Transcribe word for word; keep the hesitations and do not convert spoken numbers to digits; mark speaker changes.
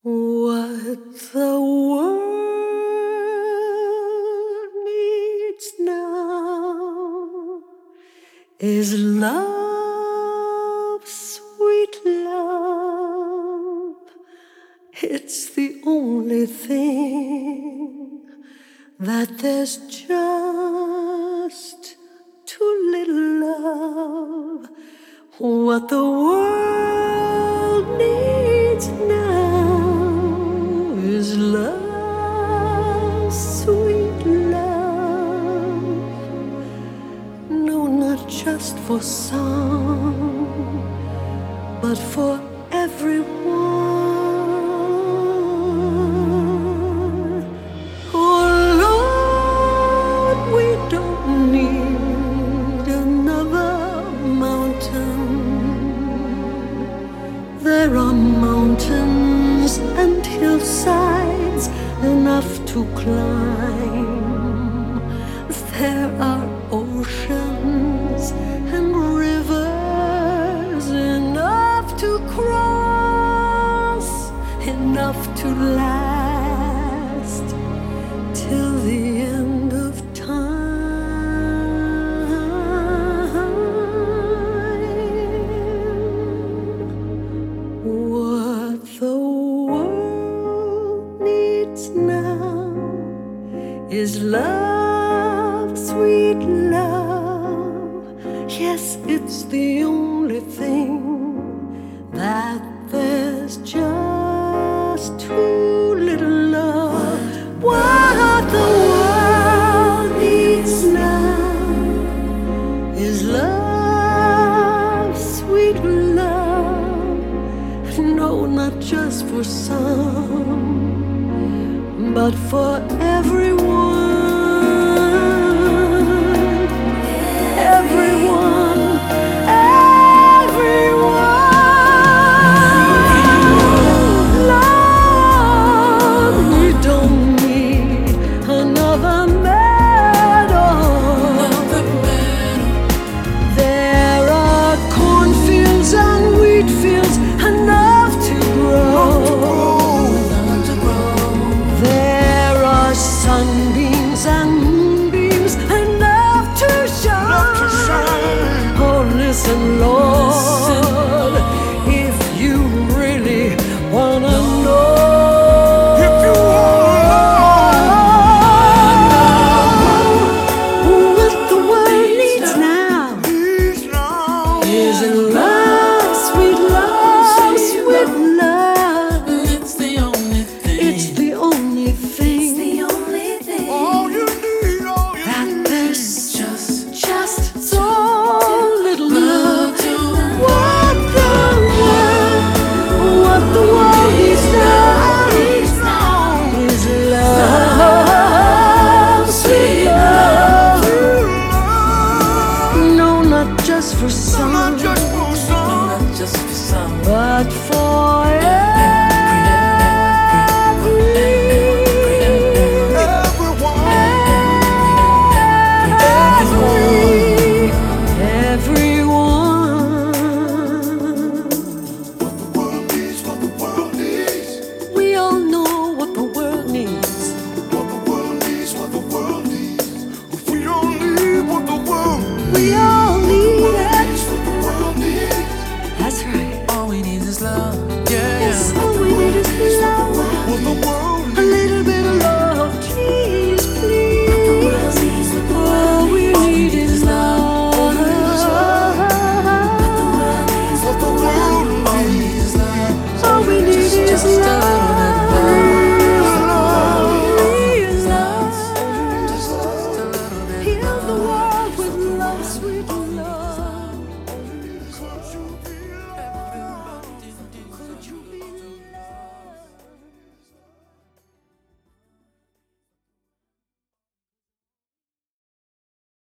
Speaker 1: What the world needs now is love, sweet love. It's the only thing that there's just too little of. What the world needs now is love, sweet love. No, not just for some, but for everyone. Oh Lord, we don't need another mountain. There are mountains and hillsides enough to climb. There are oceans and rivers enough to cross, enough to last till the end of time. What the world needs now is love, sweet love. Yes, it's the only thing that there's just too little of. What the world needs now is love, sweet love. No, not just for some, but for everyone. Every